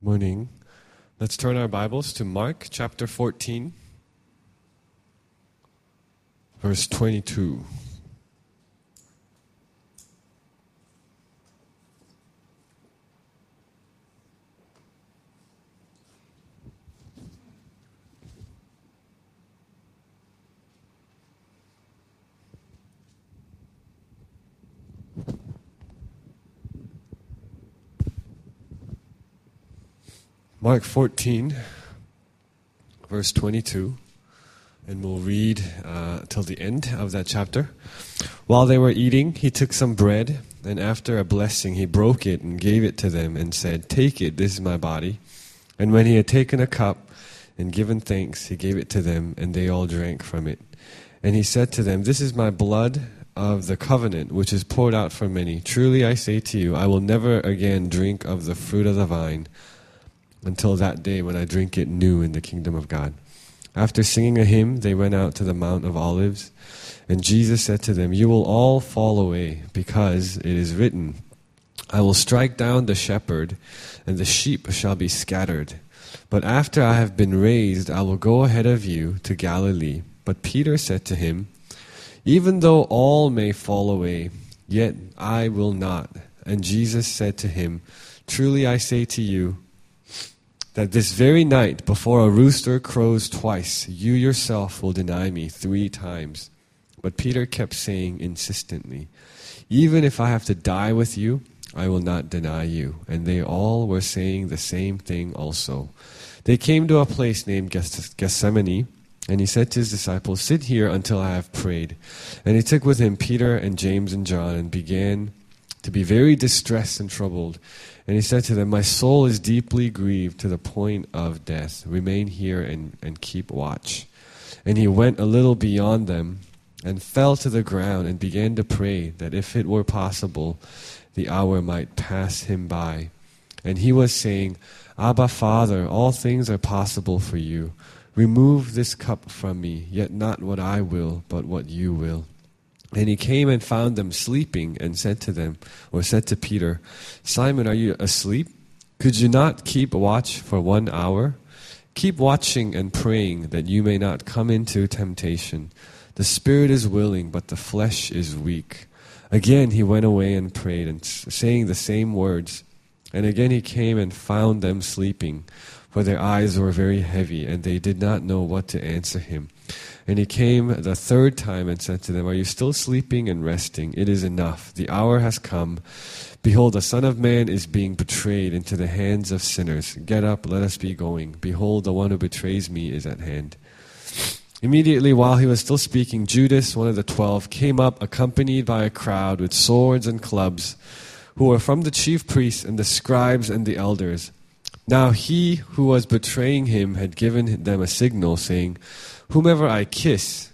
Morning. Let's turn our Bibles to Mark chapter 14, verse 22. Mark 14, verse 22, and we'll read till the end of that chapter. While they were eating, he took some bread, and after a blessing, he broke it and gave it to them and said, "Take it, this is my body." And when he had taken a cup and given thanks, he gave it to them, and they all drank from it. And he said to them, "This is my blood of the covenant, which is poured out for many. Truly I say to you, I will never again drink of the fruit of the vine until that day when I drink it new in the kingdom of God." After singing a hymn, they went out to the Mount of Olives. And Jesus said to them, "You will all fall away, because it is written, I will strike down the shepherd, and the sheep shall be scattered. But after I have been raised, I will go ahead of you to Galilee." But Peter said to him, "Even though all may fall away, yet I will not." And Jesus said to him, "Truly I say to you, that this very night, before a rooster crows twice, you yourself will deny me 3 times. But Peter kept saying insistently, "Even if I have to die with you, I will not deny you." And they all were saying the same thing also. They came to a place named Gethsemane, and he said to his disciples, "Sit here until I have prayed." And he took with him Peter and James and John and began to be very distressed and troubled. And he said to them, "My soul is deeply grieved to the point of death. Remain here and keep watch." And he went a little beyond them and fell to the ground and began to pray that if it were possible, the hour might pass him by. And he was saying, "Abba, Father, all things are possible for you. Remove this cup from me, yet not what I will, but what you will." And he came and found them sleeping and said to Peter, "Simon, are you asleep? Could you not keep watch for 1 hour? Keep watching and praying that you may not come into temptation. The spirit is willing, but the flesh is weak." Again he went away and prayed, and saying the same words. And again he came and found them sleeping, for their eyes were very heavy, and they did not know what to answer him. And he came the 3rd time and said to them, "Are you still sleeping and resting? It is enough. The hour has come. Behold, the Son of Man is being betrayed into the hands of sinners. Get up, let us be going. Behold, the one who betrays me is at hand." Immediately while he was still speaking, Judas, one of the 12, came up accompanied by a crowd with swords and clubs, who were from the chief priests and the scribes and the elders. Now he who was betraying him had given them a signal, saying, "Whomever I kiss,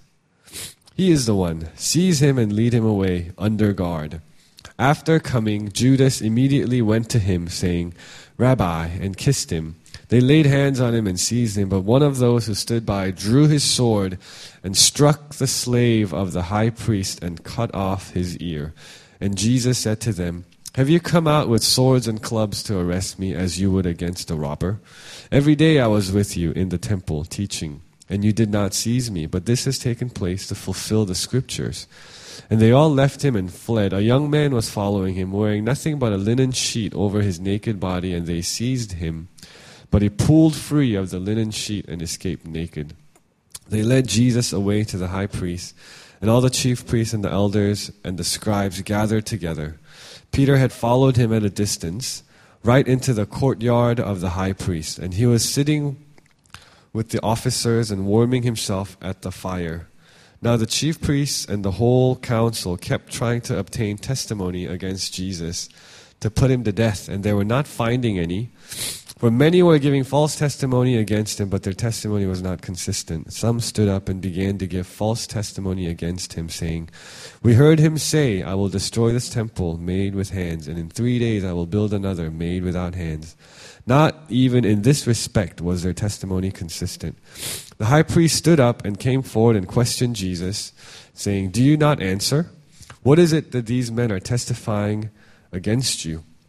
he is the one. Seize him and lead him away under guard." After coming, Judas immediately went to him, saying, "Rabbi," and kissed him. They laid hands on him and seized him, but one of those who stood by drew his sword and struck the slave of the high priest and cut off his ear. And Jesus said to them, "Have you come out with swords and clubs to arrest me as you would against a robber? Every day I was with you in the temple teaching, and you did not seize me, but this has taken place to fulfill the scriptures." And they all left him and fled. A young man was following him, wearing nothing but a linen sheet over his naked body, and they seized him. But he pulled free of the linen sheet and escaped naked. They led Jesus away to the high priest, and all the chief priests and the elders and the scribes gathered together. Peter had followed him at a distance, right into the courtyard of the high priest, and he was sitting with the officers and warming himself at the fire. Now the chief priests and the whole council kept trying to obtain testimony against Jesus to put him to death, and they were not finding any. For many were giving false testimony against him, but their testimony was not consistent. Some stood up and began to give false testimony against him, saying, "We heard him say, I will destroy this temple made with hands, and in 3 days I will build another made without hands." Not even in this respect was their testimony consistent. The high priest stood up and came forward and questioned Jesus, saying, "Do you not answer? What is it that these men are testifying against you?"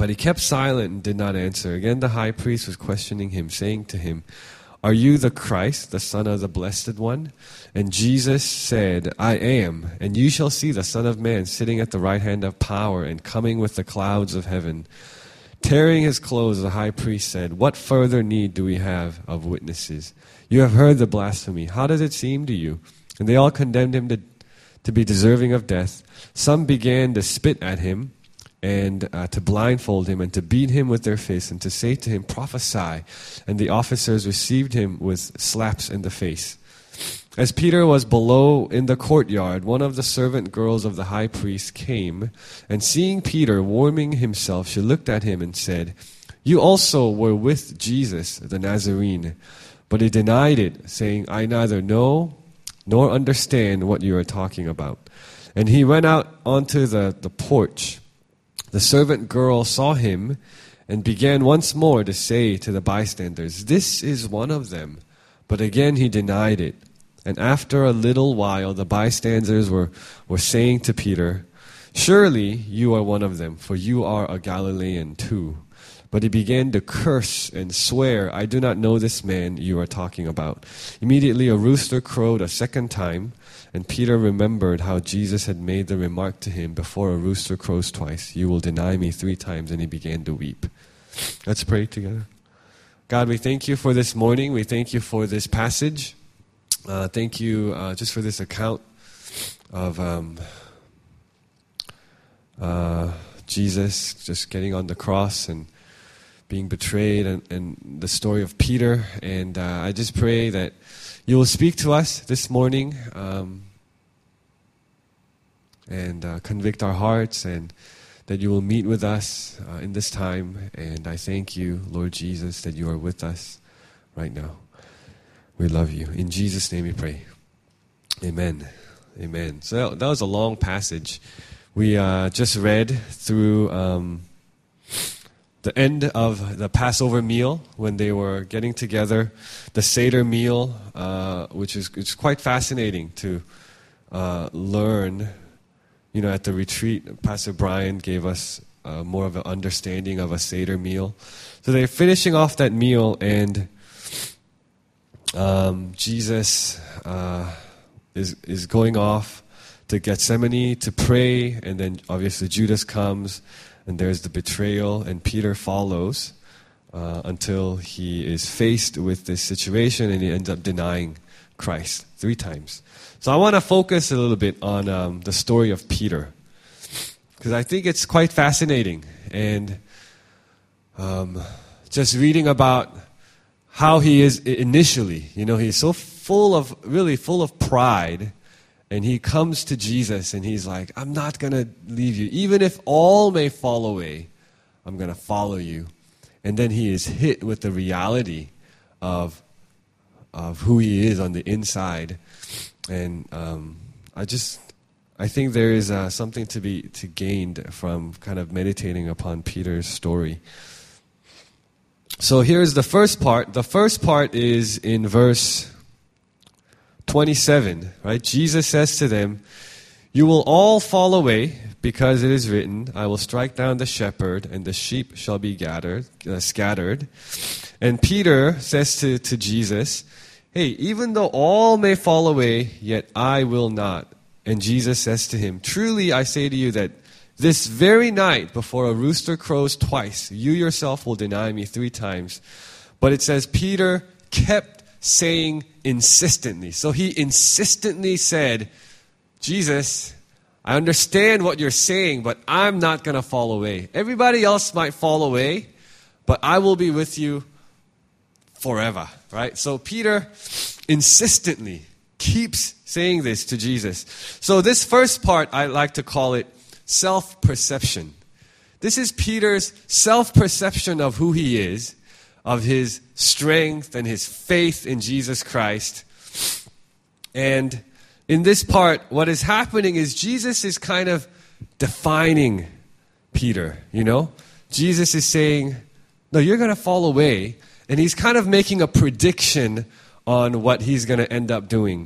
But he kept silent and did not answer. Again, the high priest was questioning him, saying to him, "Are you the Christ, the Son of the Blessed One?" And Jesus said, "I am, and you shall see the Son of Man sitting at the right hand of power and coming with the clouds of heaven." Tearing his clothes, the high priest said, "What further need do we have of witnesses? You have heard the blasphemy. How does it seem to you?" And they all condemned him to be deserving of death. Some began to spit at him and to blindfold him and to beat him with their fists and to say to him, "Prophesy." And the officers received him with slaps in the face. As Peter was below in the courtyard, one of the servant girls of the high priest came, and seeing Peter warming himself, she looked at him and said, "You also were with Jesus the Nazarene." But he denied it, saying, "I neither know nor understand what you are talking about." And he went out onto the porch. The servant girl saw him and began once more to say to the bystanders, "This is one of them." But again he denied it. And after a little while the bystanders were saying to Peter, "Surely you are one of them, for you are a Galilean too." But he began to curse and swear, "I do not know this man you are talking about." Immediately a rooster crowed a second time, and Peter remembered how Jesus had made the remark to him, "Before a rooster crows twice, you will deny me 3 times," and he began to weep. Let's pray together. God, we thank you for this morning. We thank you for this passage. Thank you just for this account of Jesus just getting on the cross and being betrayed, and the story of Peter. And I just pray that you will speak to us this morning and convict our hearts, and that you will meet with us in this time. And I thank you, Lord Jesus, that you are with us right now. We love you. In Jesus' name we pray. Amen. Amen. So that was a long passage. We just read through the end of the Passover meal when they were getting together, the Seder meal, which is quite fascinating to learn. You know, at the retreat, Pastor Brian gave us more of an understanding of a Seder meal. So they're finishing off that meal, and Jesus is going off to Gethsemane to pray, and then obviously Judas comes, and there's the betrayal, and Peter follows until he is faced with this situation, and he ends up denying Christ 3 times. So I want to focus a little bit on the story of Peter, because I think it's quite fascinating, and just reading about how he is initially. You know, he's so full of pride, and he comes to Jesus and he's like, "I'm not going to leave you. Even if all may fall away, I'm going to follow you." And then he is hit with the reality of who he is on the inside. And I think there is something to be gained from kind of meditating upon Peter's story. So here's the first part. The first part is in verse 27, right? Jesus says to them, "You will all fall away, because it is written, I will strike down the shepherd, and the sheep shall be scattered." And Peter says to Jesus, "Hey, even though all may fall away, yet I will not." And Jesus says to him, "Truly I say to you that this very night, before a rooster crows twice, you yourself will deny me 3 times. But it says Peter kept saying insistently. So he insistently said, "Jesus, I understand what you're saying, but I'm not going to fall away. Everybody else might fall away, but I will be with you forever." Right? So Peter insistently keeps saying this to Jesus. So this first part, I like to call it self-perception. This is Peter's self-perception of who he is, of his strength and his faith in Jesus Christ. And in this part, what is happening is Jesus is kind of defining Peter, you know? Jesus is saying, "No, you're going to fall away." And he's kind of making a prediction on what he's going to end up doing.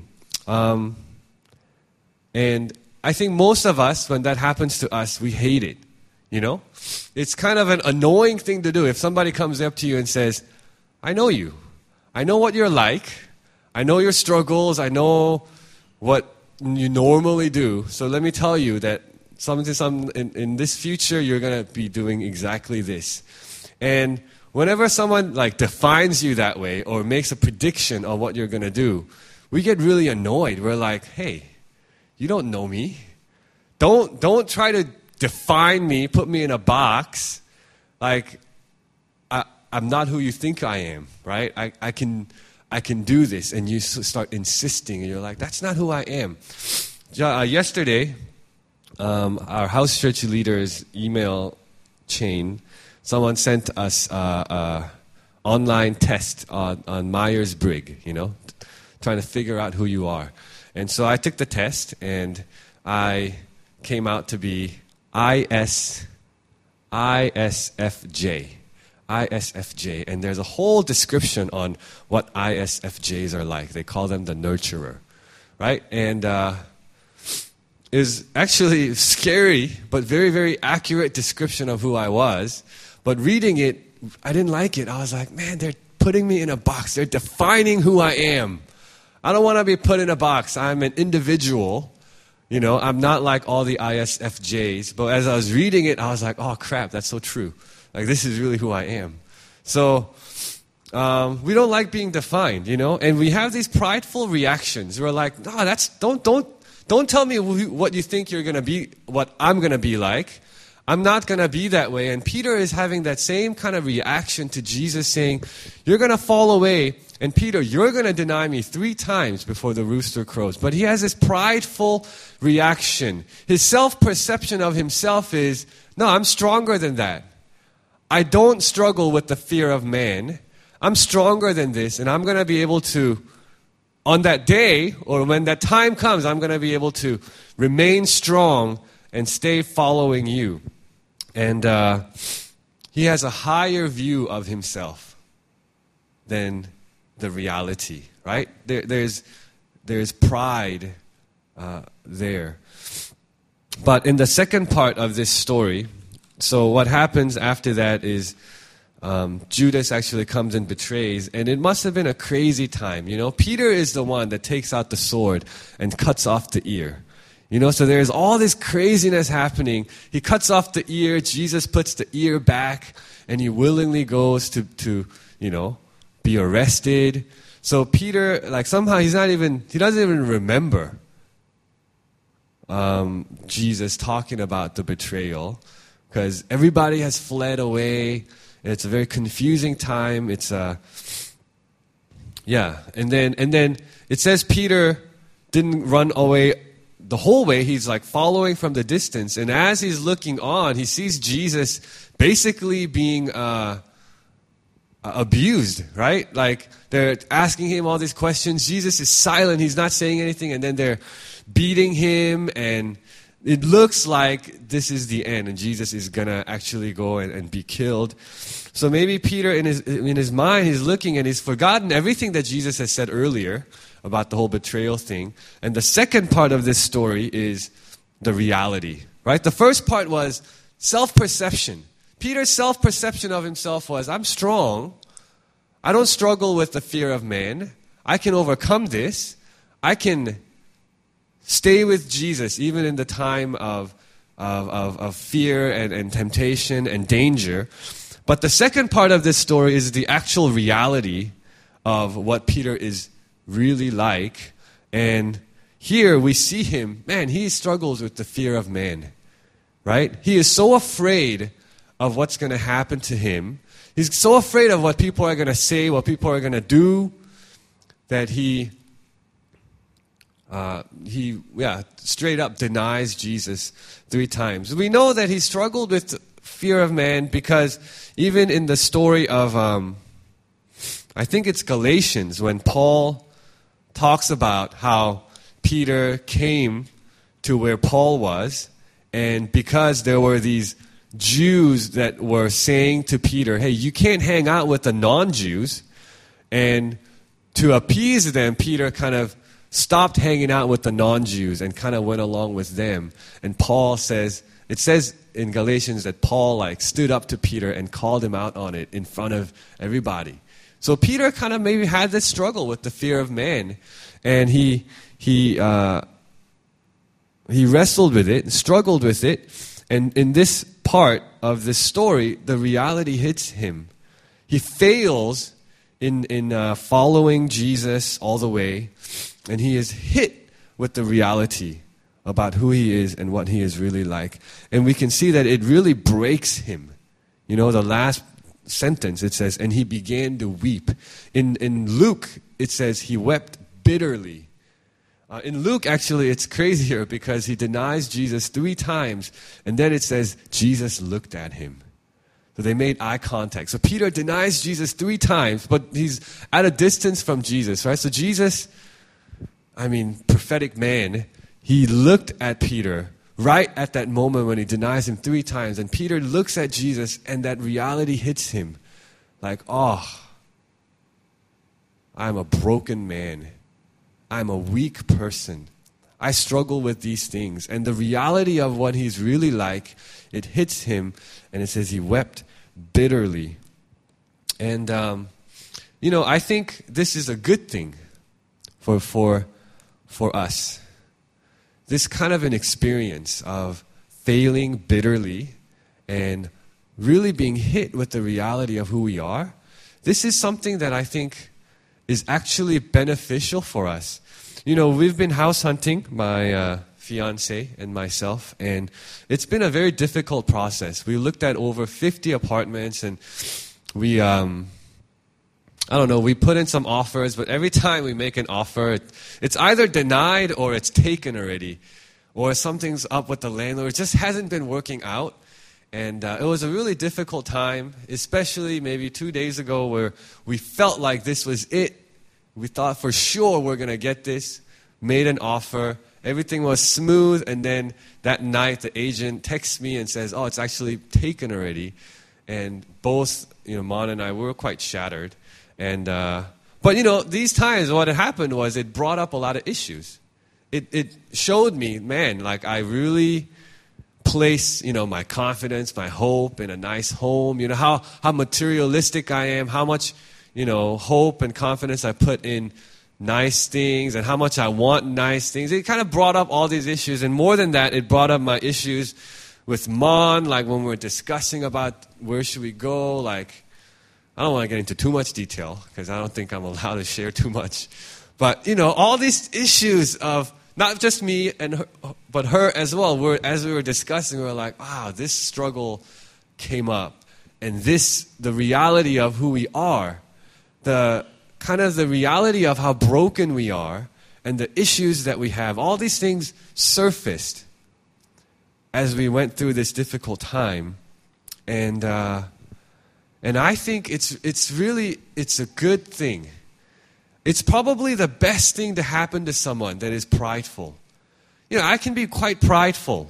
And I think most of us, when that happens to us, we hate it. You know? It's kind of an annoying thing to do if somebody comes up to you and says, I know you. I know what you're like. I know your struggles. I know what you normally do. So let me tell you that in this future, you're going to be doing exactly this. And whenever someone like defines you that way or makes a prediction on what you're going to do, we get really annoyed. We're like, hey, you don't know me. Don't try to define me, put me in a box. Like, I'm not who you think I am, right? I can do this. And you start insisting, and you're like, that's not who I am. Yesterday, our house church leaders' email chain, someone sent us an online test on Myers-Briggs, trying to figure out who you are. And so I took the test, and I came out to be ISFJ. ISFJ. And there's a whole description on what ISFJs are like. They call them the nurturer, right? And is actually scary, but very, very accurate description of who I was. But reading it, I didn't like it. I was like, man, they're putting me in a box. They're defining who I am. I don't want to be put in a box. I'm an individual. I'm not like all the ISFJs. But as I was reading it, I was like, oh, crap, that's so true. Like, this is really who I am. So we don't like being defined, And we have these prideful reactions. We're like, no, don't tell me what you think you're going to be, what I'm going to be like. I'm not going to be that way. And Peter is having that same kind of reaction to Jesus saying, you're going to fall away. And Peter, you're going to deny me 3 times before the rooster crows. But he has this prideful reaction. His self-perception of himself is, no, I'm stronger than that. I don't struggle with the fear of man. I'm stronger than this. And I'm going to be able to, on that day, or when that time comes, I'm going to be able to remain strong and stay following you. And he has a higher view of himself than the reality, right? There's pride there. But in the second part of this story, so what happens after that is Judas actually comes and betrays, and it must have been a crazy time. Peter is the one that takes out the sword and cuts off the ear. So there's all this craziness happening. He cuts off the ear. Jesus puts the ear back, and he willingly goes to be arrested. So Peter, somehow he doesn't even remember Jesus talking about the betrayal, because everybody has fled away, and it's a very confusing time. It's and then it says Peter didn't run away the whole way. He's following from the distance, and as he's looking on, he sees Jesus basically being abused, right? They're asking him all these questions. Jesus is silent. He's not saying anything, and then they're beating him, and it looks like this is the end, and Jesus is going to actually go and be killed. So maybe Peter, in his mind, he's looking, and he's forgotten everything that Jesus has said earlier about the whole betrayal thing. And the second part of this story is the reality, right? The first part was self-perception. Peter's self-perception of himself was, I'm strong. I don't struggle with the fear of man. I can overcome this. I can stay with Jesus even in the time of fear and temptation and danger. But the second part of this story is the actual reality of what Peter is really like. And here we see him, man, he struggles with the fear of man, right? He is so afraid of what's going to happen to him. He's so afraid of what people are going to say, what people are going to do, that he straight up denies Jesus 3 times. We know that he struggled with fear of man because even in the story of, I think it's Galatians, when Paul talks about how Peter came to where Paul was, and because there were these Jews that were saying to Peter, hey, you can't hang out with the non-Jews, and to appease them, Peter kind of stopped hanging out with the non-Jews and kind of went along with them. And Paul says, it says in Galatians that Paul like stood up to Peter and called him out on it in front of everybody. So Peter kind of maybe had this struggle with the fear of man, and he wrestled with it, struggled with it, and in this part of this story, the reality hits him. He fails in following Jesus all the way, and he is hit with the reality about who he is and what he is really like. And we can see that it really breaks him. You know, the last sentence, it says, and he began to weep. In Luke, it says he wept bitterly. In Luke, actually, it's crazier because he denies Jesus 3 times, and then it says Jesus looked at him. So they made eye contact. So Peter denies Jesus 3 times, but he's at a distance from Jesus, right? So Jesus, prophetic man, he looked at Peter right at that moment when he denies him 3 times. And Peter looks at Jesus, and that reality hits him. Like, I'm a broken man. I'm a weak person. I struggle with these things. And the reality of what he's really like, it hits him, and it says he wept bitterly. And, I think this is a good thing for us. This kind of an experience of failing bitterly and really being hit with the reality of who we are, this is something that I think is actually beneficial for us. You know, we've been house hunting, my fiance and myself, and it's been a very difficult process. We looked at over 50 apartments, and we, we put in some offers, but every time we make an offer, it's either denied or it's taken already, or something's up with the landlord. It just hasn't been working out. And it was a really difficult time, especially maybe 2 days ago where we felt like this was it. We thought for sure we're going to get this, made an offer, everything was smooth, and then that night the agent texts me and says, it's actually taken already. And both, Mon and I, we were quite shattered. And but these times what had happened was it brought up a lot of issues. It showed me, man, like I really place, my confidence, my hope in a nice home, how materialistic I am, how much, hope and confidence I put in nice things and how much I want nice things. It kind of brought up all these issues. And more than that, it brought up my issues with Mon, like when we were discussing about where should we go, like, I don't want to get into too much detail because I don't think I'm allowed to share too much. But, all these issues of not just me and her, but her as well. As we were discussing, we were like, wow, this struggle came up. And the reality of who we are, the reality of how broken we are and the issues that we have, all these things surfaced as we went through this difficult time. And I think it's a good thing. It's probably the best thing to happen to someone that is prideful. I can be quite prideful.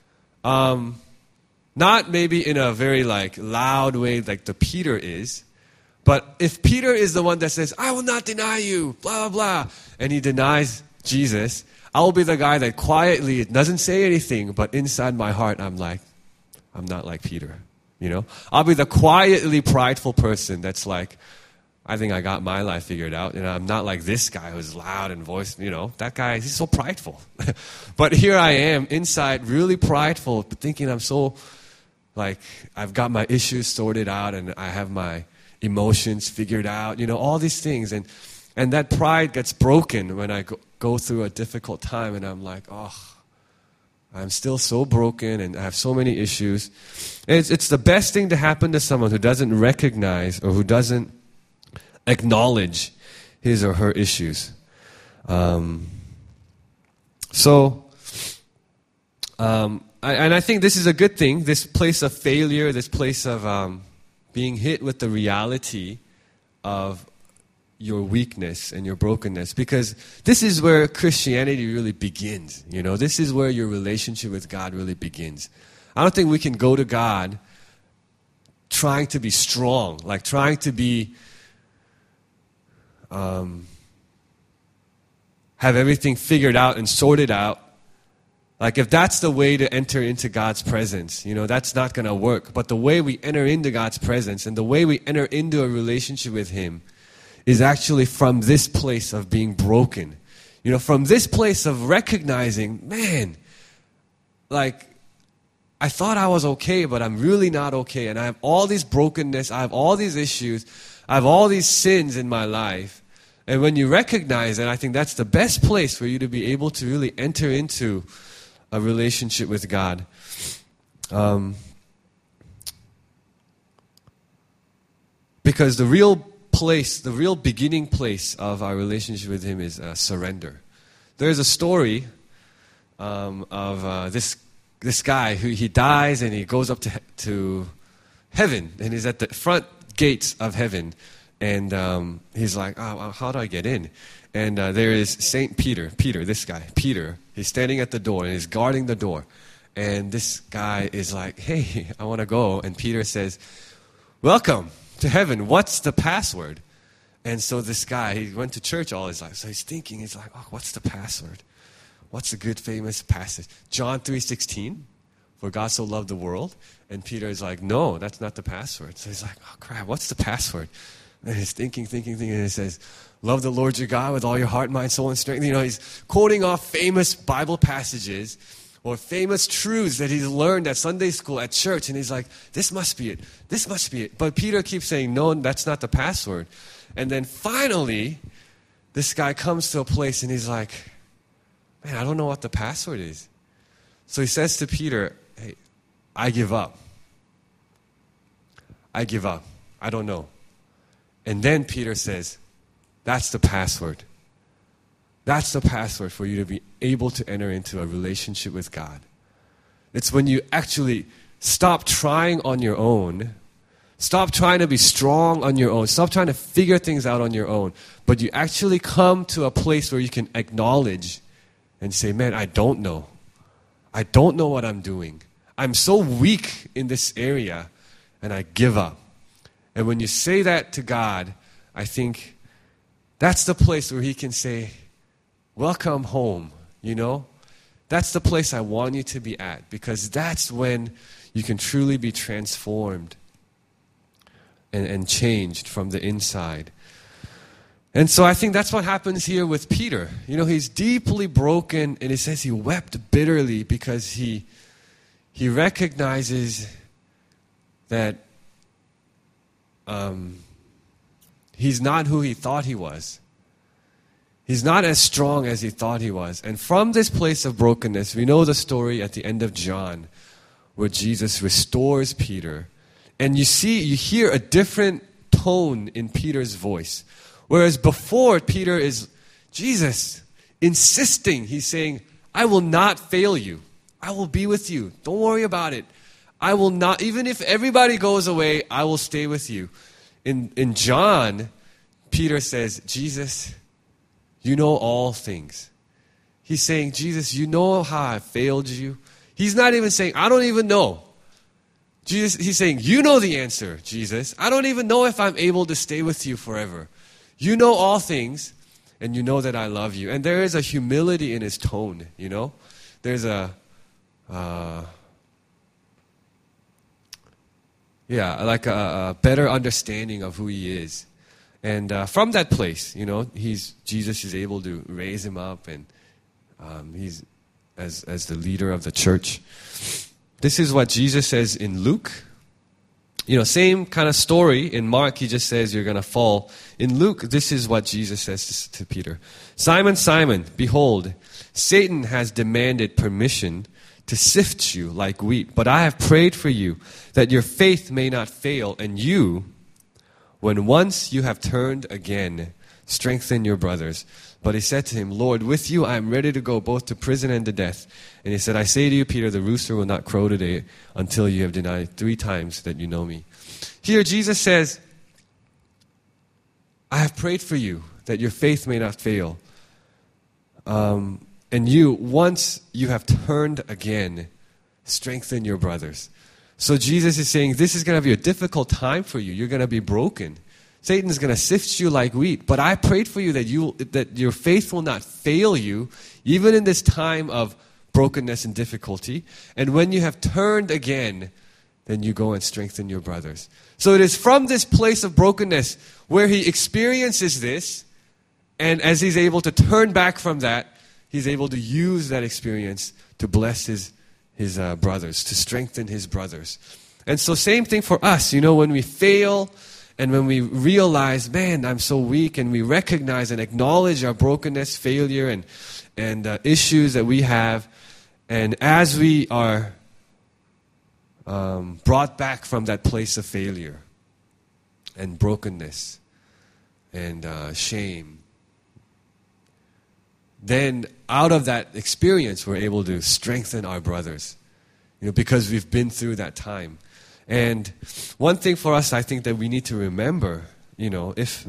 Not maybe in a very loud way like the Peter is. But if Peter is the one that says, I will not deny you, blah, blah, blah, and he denies Jesus, I'll be the guy that quietly doesn't say anything, but inside my heart I'm like, I'm not like Peter. I'll be the quietly prideful person that's like, I think I got my life figured out, and I'm not like this guy who's loud and voice, that guy, he's so prideful. But here I am, inside, really prideful, but thinking I'm so, I've got my issues sorted out, and I have my emotions figured out, all these things. And that pride gets broken when I go through a difficult time, and I'm like, I'm still so broken, and I have so many issues. It's the best thing to happen to someone who doesn't recognize or who doesn't acknowledge his or her issues. And I think this is a good thing, this place of failure, this place of being hit with the reality of your weakness and your brokenness, because this is where Christianity really begins. This is where your relationship with God really begins. I don't think we can go to God trying to be strong, trying to be have everything figured out and sorted out Like if that's the way to enter into God's presence, that's not going to work. But the way we enter into God's presence and the way we enter into a relationship with Him is actually from this place of being broken. From this place of recognizing, man, like I thought I was okay, but I'm really not okay. And I have all this brokenness, I have all these issues, I have all these sins in my life. And when you recognize it, I think that's the best place for you to be able to really enter into a relationship with God. Because the real beginning place of our relationship with Him is surrender. There's a story of this guy who he dies and he goes up to heaven, and he's at the front gates of heaven, and he's like, oh, how do I get in? And there is Saint Peter, this guy, Peter. He's standing at the door and he's guarding the door. And this guy is like, hey, I want to go. And Peter says, welcome to heaven. What's the password? And so this guy, he went to church all his life. So he's thinking, he's like, oh, what's the password? What's a good famous passage? John 3:16, for God so loved the world. And Peter is like, no, that's not the password. So he's like, oh crap, what's the password? And he's thinking, and he says, love the Lord your God with all your heart, mind, soul, and strength. He's quoting off famous Bible passages or famous truths that he's learned at Sunday school, at church. And he's like, this must be it. This must be it. But Peter keeps saying, no, that's not the password. And then finally, this guy comes to a place and he's like, man, I don't know what the password is. So he says to Peter, hey, I give up. I don't know. And then Peter says, that's the password. That's the password for you to be able to enter into a relationship with God. It's when you actually stop trying on your own, stop trying to be strong on your own, stop trying to figure things out on your own, but you actually come to a place where you can acknowledge and say, man, I don't know. I don't know what I'm doing. I'm so weak in this area, and I give up. And when you say that to God, I think that's the place where He can say, welcome home, That's the place I want you to be at, because that's when you can truly be transformed and changed from the inside. And so I think that's what happens here with Peter. He's deeply broken, and it says he wept bitterly because he recognizes that he's not who he thought he was. He's not as strong as he thought he was. And from this place of brokenness, we know the story at the end of John where Jesus restores Peter. And you hear a different tone in Peter's voice. Whereas before, Peter is, Jesus, insisting. He's saying, I will not fail you. I will be with you. Don't worry about it. I will not, even if everybody goes away, I will stay with you. In John, Peter says, Jesus, you know all things. He's saying, Jesus, you know how I failed you. He's not even saying, I don't even know. He's saying, you know the answer, Jesus. I don't even know if I'm able to stay with you forever. You know all things, and you know that I love you. And there is a humility in his tone, There's a better understanding of who he is. And from that place, Jesus is able to raise him up, and he's as the leader of the church. This is what Jesus says in Luke. Same kind of story. In Mark, he just says you're going to fall. In Luke, this is what Jesus says to Peter. Simon, Simon, behold, Satan has demanded permission to sift you like wheat. But I have prayed for you that your faith may not fail, and you, when once you have turned again, strengthen your brothers. But he said to him, Lord, with you I am ready to go both to prison and to death. And he said, I say to you, Peter, the rooster will not crow today until you have denied 3 times that you know me. Here Jesus says, I have prayed for you that your faith may not fail. And you, once you have turned again, strengthen your brothers. So Jesus is saying, this is going to be a difficult time for you. You're going to be broken. Satan's going to sift you like wheat. But I prayed for you that your faith will not fail you, even in this time of brokenness and difficulty. And when you have turned again, then you go and strengthen your brothers. So it is from this place of brokenness where he experiences this, and as he's able to turn back from that, he's able to use that experience to bless his brothers, to strengthen his brothers. And so same thing for us, when we fail and when we realize, man, I'm so weak, and we recognize and acknowledge our brokenness, failure, and issues that we have, and as we are brought back from that place of failure and brokenness and shame, then out of that experience we're able to strengthen our brothers, because we've been through that time. And one thing for us, I think that we need to remember, if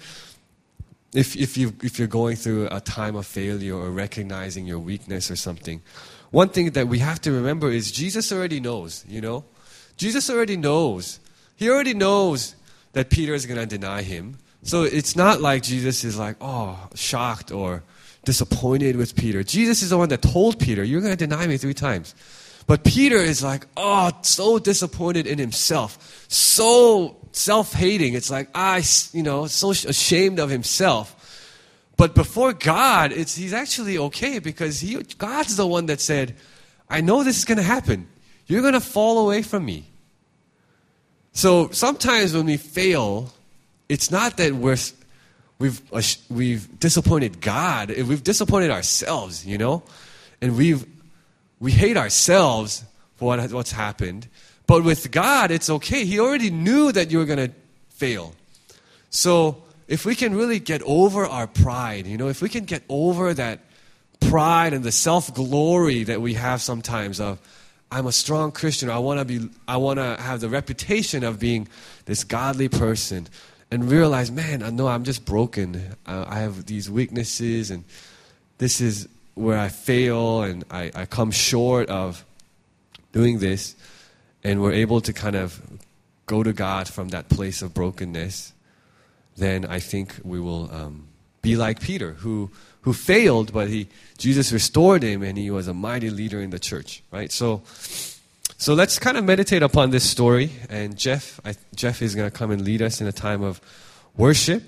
you're going through a time of failure or recognizing your weakness or something, one thing that we have to remember is Jesus already knows, Jesus already knows. He already knows that Peter is going to deny him. So it's not like Jesus is like, shocked or disappointed with Peter. Jesus is the one that told Peter, you're going to deny me 3 times. But Peter is like, so disappointed in himself, so self-hating. It's like, so ashamed of himself. But before God, he's actually okay, because God's the one that said, I know this is going to happen. You're going to fall away from me. So sometimes when we fail, it's not that we've disappointed God. We've disappointed ourselves, and we hate ourselves for what's happened. But with God, it's okay. He already knew that you were going to fail. So if we can really get over our pride, if we can get over that pride and the self-glory that we have sometimes of, I'm a strong Christian, I want to have the reputation of being this godly person, and realize, man, I know I'm just broken. I have these weaknesses, and this is where I fail, and I come short of doing this, and we're able to kind of go to God from that place of brokenness, then I think we will be like Peter, who failed, but Jesus restored him, and he was a mighty leader in the church, right? So let's kind of meditate upon this story, and Jeff is going to come and lead us in a time of worship.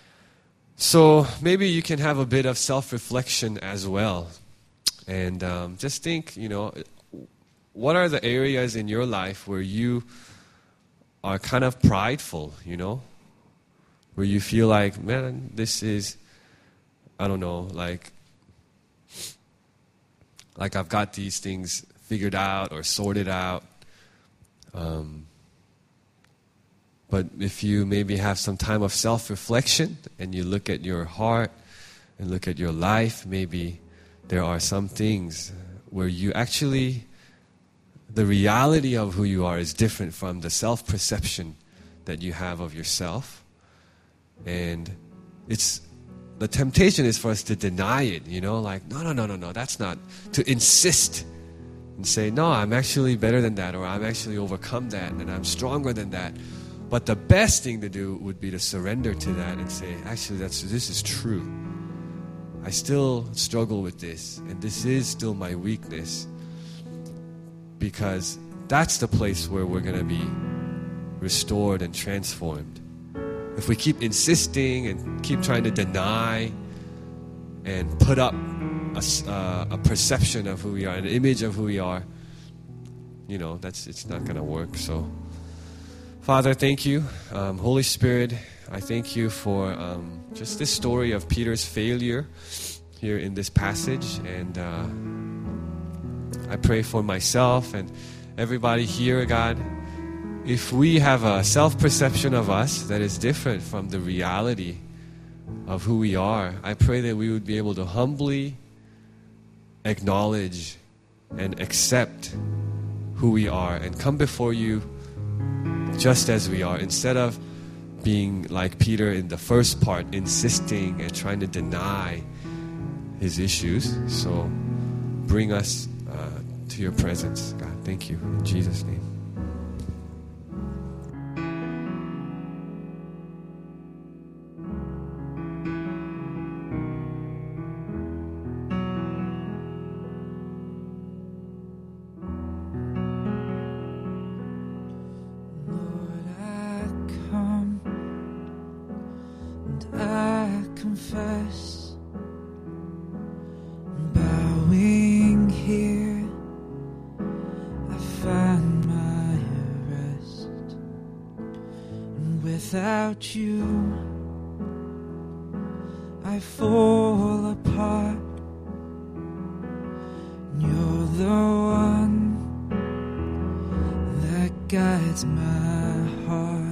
So maybe you can have a bit of self-reflection as well, and just think, what are the areas in your life where you are kind of prideful, where you feel like, man, this is, I don't know, like I've got these things figured out or sorted out. But if you maybe have some time of self-reflection and you look at your heart and look at your life, maybe there are some things where you actually, the reality of who you are is different from the self-perception that you have of yourself. And the temptation is for us to deny it, like, no, that's not, to insist and say, no, I'm actually better than that, or I'm actually overcome that, and I'm stronger than that. But the best thing to do would be to surrender to that and say, actually, this is true. I still struggle with this, and this is still my weakness, because that's the place where we're going to be restored and transformed. If we keep insisting and keep trying to deny and put up a perception of who we are, an image of who we are, it's not going to work. So, Father, thank you. Holy Spirit, I thank you for just this story of Peter's failure here in this passage. And I pray for myself and everybody here, God, if we have a self-perception of us that is different from the reality of who we are, I pray that we would be able to humbly acknowledge and accept who we are and come before you just as we are, instead of being like Peter in the first part, insisting and trying to deny his issues. So bring us to your presence, God. Thank you. In Jesus' name. confess, bowing here, I find my rest. And without you, I fall apart. You're the one that guides my heart.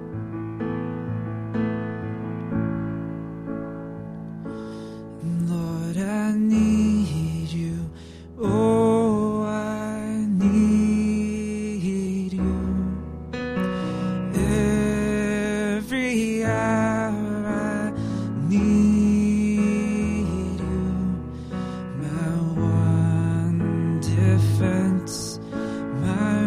And Lord, I need you. Oh, I need you. Every hour I need you. My one defense, my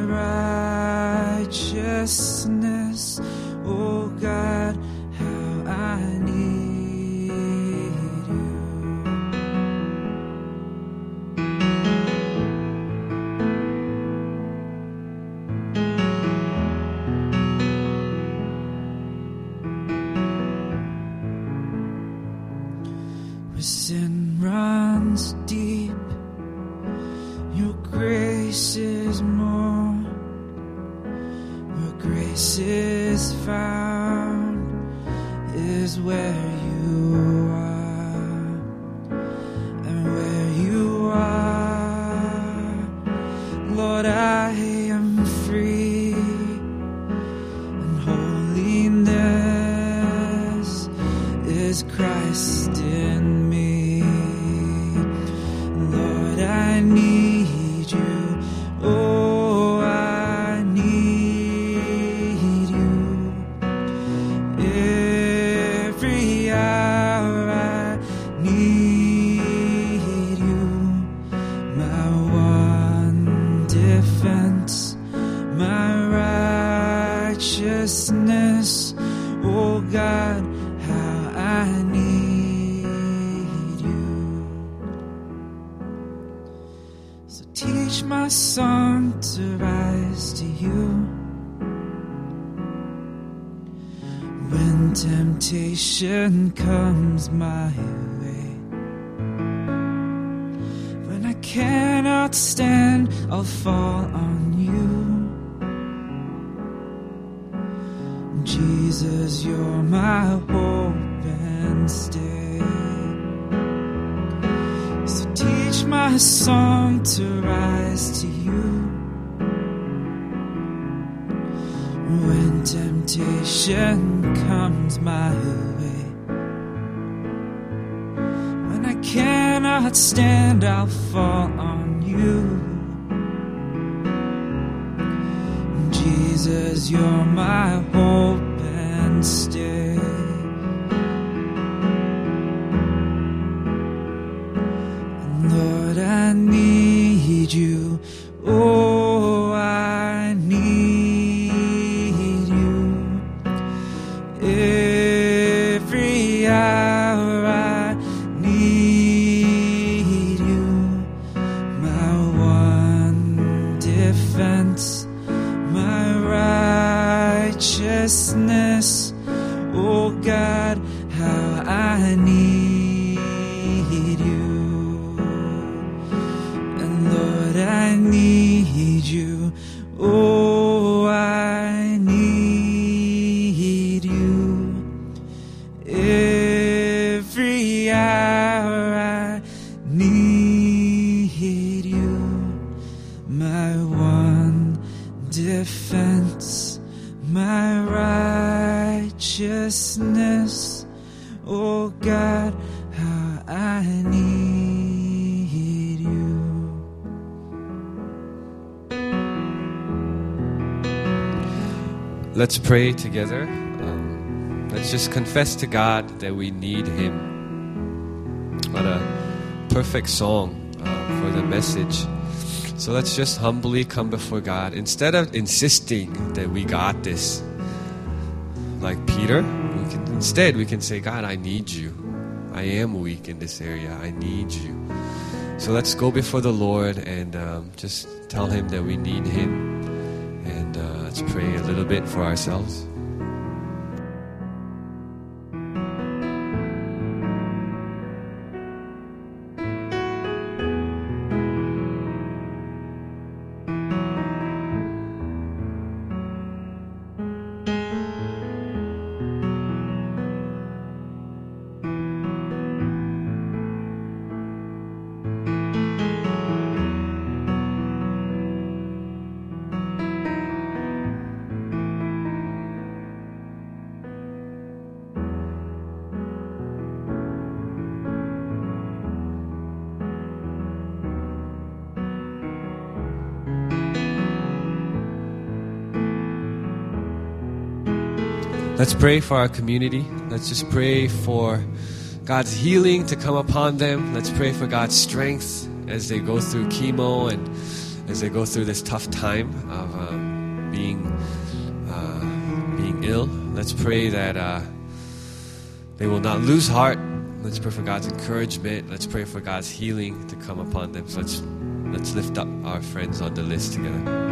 righteousness. Oh God, how I need you. Where sin runs deep, your grace is more. Where grace is found is where you are. And where you are, Lord, I am free. And holiness is Christ in me. Lord, I need you. Oh, I need you. Every hour I need you. My one defense, my righteousness. Oh God, how I need you. So teach my song to rise to you. When temptation comes my way, when I cannot stand, I'll fall on you. Jesus, you're my hope and stay. So teach my song to rise to you. When temptation comes my way, when I cannot stand, I'll fall on you. Jesus, you're my hope and stay. And Lord, I need you. Oh, I need you. Every hour I need you. My one defense, my righteousness. Oh God, how I need you. And Lord, I need you. Oh, I need you. Every hour I need you. My one defense, my righteousness. Oh God, how I need you. Let's pray together. Let's just confess to God that we need Him. What a perfect song for the message. So let's just humbly come before God. Instead of insisting that we got this, like Peter, instead we can say, God, I need you. I am weak in this area. I need you. So let's go before the Lord and just tell Him that we need Him. And let's pray a little bit for ourselves. Let's pray for our community. Let's just pray for God's healing to come upon them. Let's pray for God's strength as they go through chemo and as they go through this tough time of being ill. Let's pray that they will not lose heart. Let's pray for God's encouragement. Let's pray for God's healing to come upon them. So let's lift up our friends on the list together.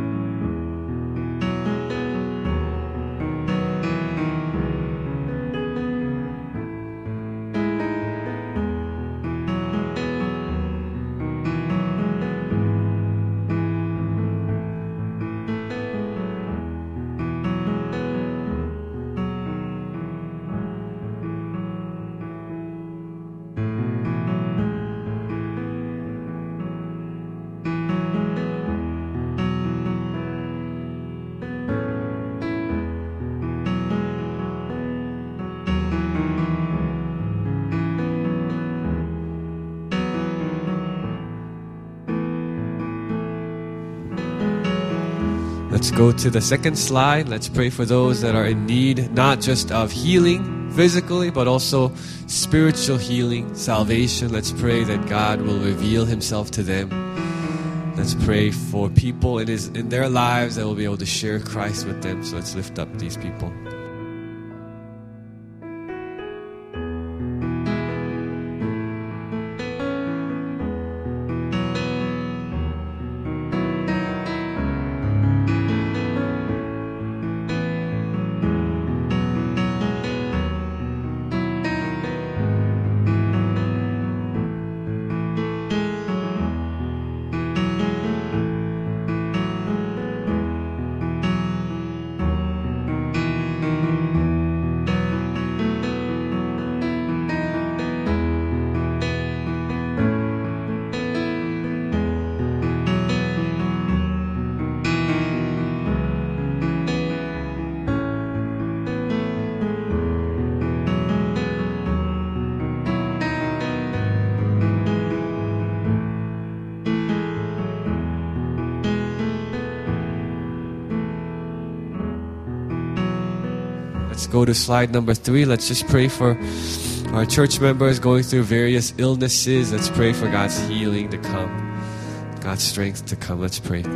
Let's go to the second slide. Let's pray for those that are in need, not just of healing physically, but also spiritual healing, salvation. Let's pray that God will reveal Himself to them. Let's pray for people in their lives that will be able to share Christ with them. So let's lift up these people. Let's go to slide number 3. Let's just pray for our church members going through various illnesses. Let's pray for God's healing to come, God's strength to come. Let's pray.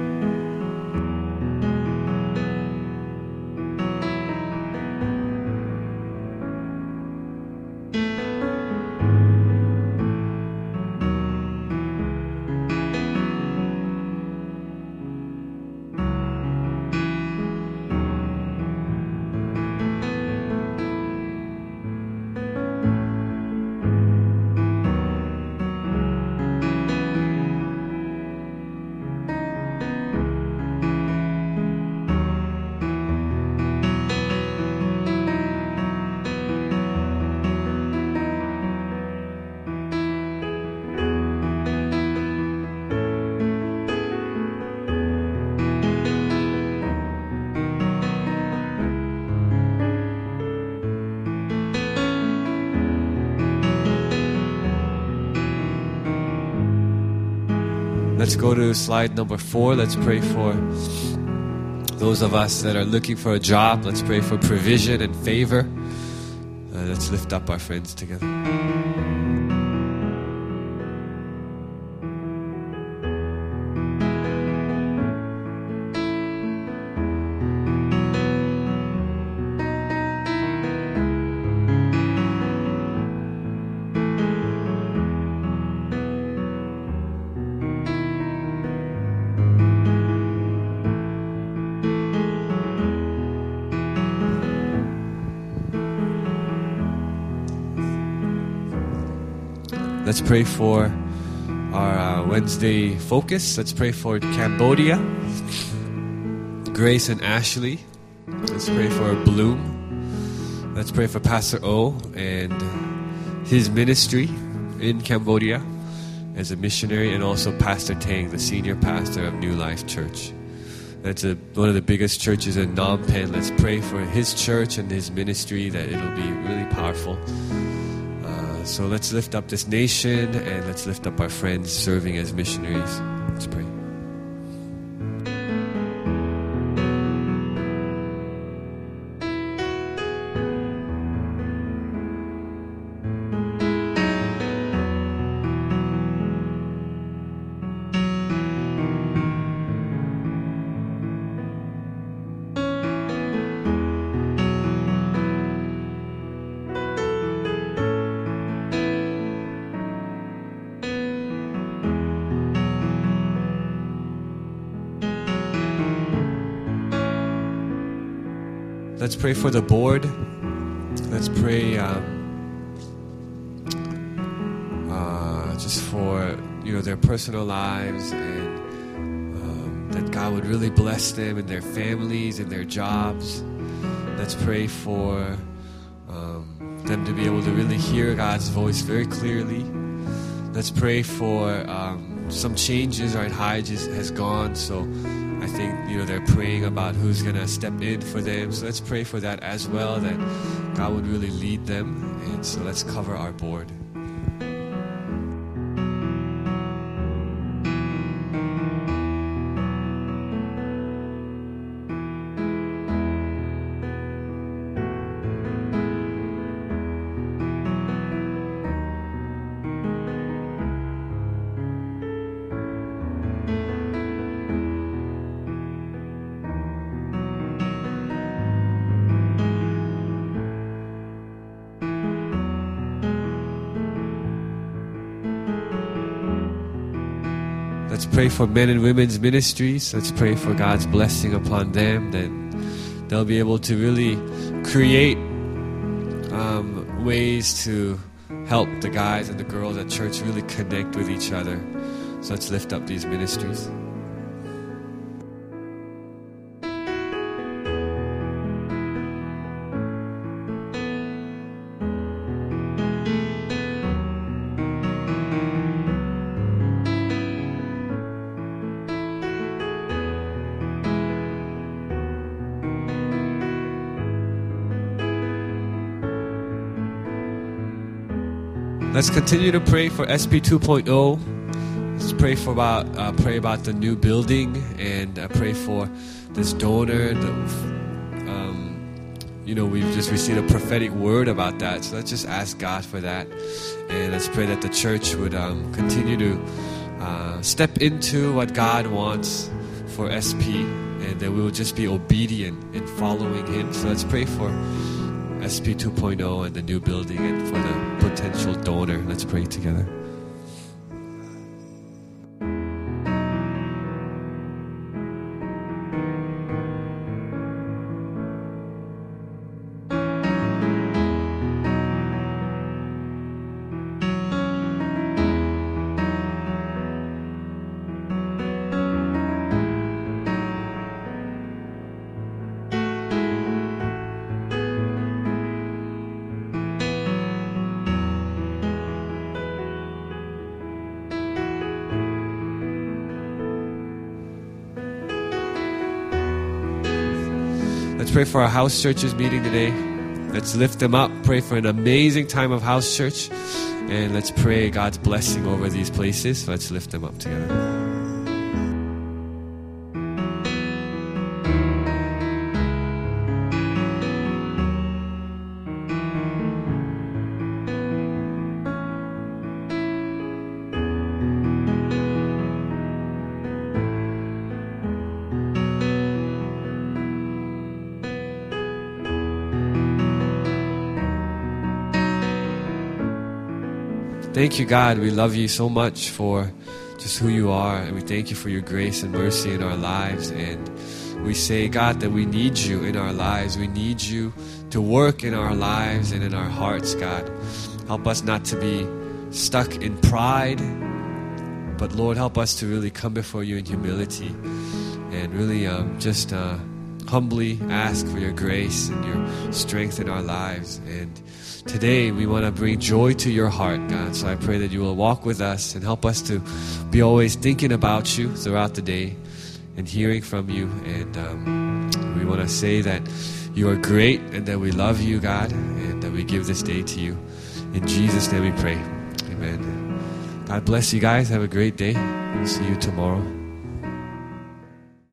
Let's go to slide number 4. Let's pray for those of us that are looking for a job. Let's pray for provision and favor. Let's lift up our friends together. Let's pray for our Wednesday focus. Let's pray for Cambodia, Grace and Ashley. Let's pray for Bloom. Let's pray for Pastor O and his ministry in Cambodia as a missionary, and also Pastor Tang, the senior pastor of New Life Church. That's one of the biggest churches in Phnom Penh. Let's pray for his church and his ministry, that it'll be really powerful. So let's lift up this nation, and let's lift up our friends serving as missionaries. Let's pray. Let's pray for the board. Let's pray just for their personal lives, and that God would really bless them and their families and their jobs. Let's pray for them to be able to really hear God's voice very clearly. Let's pray for some changes. Right, Haj has gone, so I think they're praying about who's going to step in for them. So let's pray for that as well, that God would really lead them. And so let's cover our board. Let's pray for men and women's ministries. Let's pray for God's blessing upon them, that they'll be able to really create ways to help the guys and the girls at church really connect with each other. So let's lift up these ministries. Let's continue to pray for SP 2.0. Let's pray about the new building, and pray for this donor. We've just received a prophetic word about that. So let's just ask God for that, and let's pray that the church would continue to step into what God wants for SP, and that we will just be obedient in following Him. So let's pray for SP 2.0 and the new building, and for the potential donor. Let's pray together. Let's pray for our house churches meeting today. Let's lift them up. Pray for an amazing time of house church. And let's pray God's blessing over these places. Let's lift them up together. Thank you, God. We love you so much for just who you are. And we thank you for your grace and mercy in our lives. And we say, God, that we need you in our lives. We need you to work in our lives and in our hearts, God. Help us not to be stuck in pride, but Lord, help us to really come before you in humility and really just humbly ask for your grace and your strength in our lives. And today we want to bring joy to your heart, God. So I pray that you will walk with us and help us to be always thinking about you throughout the day and hearing from you. And we want to say that you are great and that we love you, God, and that we give this day to you. In Jesus' name we pray. Amen. God bless you guys. Have a great day. We'll see you tomorrow.